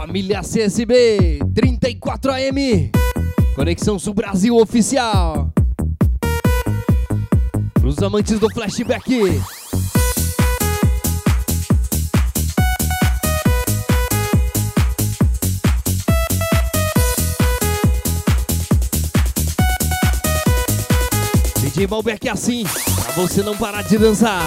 Família CSB 34 AM, Conexão Sul Brasil Oficial. Os amantes do flashback. DJ Malbec é assim, pra você não parar de dançar.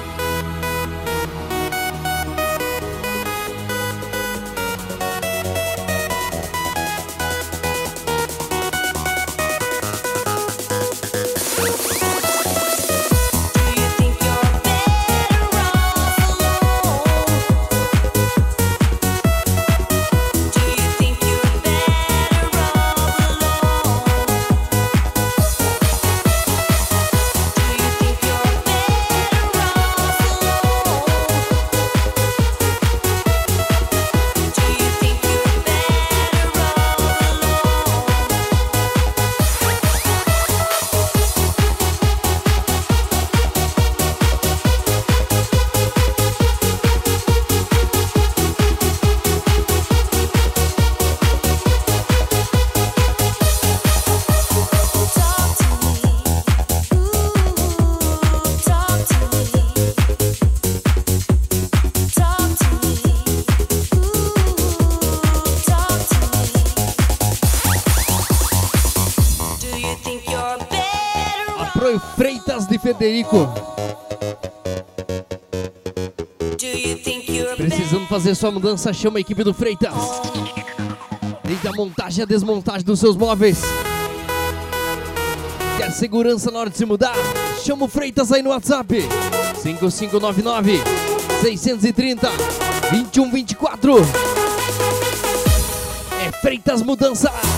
Freitas de Federico. Precisando fazer sua mudança? Chama a equipe do Freitas. Desde a montagem e a desmontagem dos seus móveis. Quer segurança na hora de se mudar? Chama o Freitas aí no WhatsApp 5599 630 2124. É Freitas Mudanças.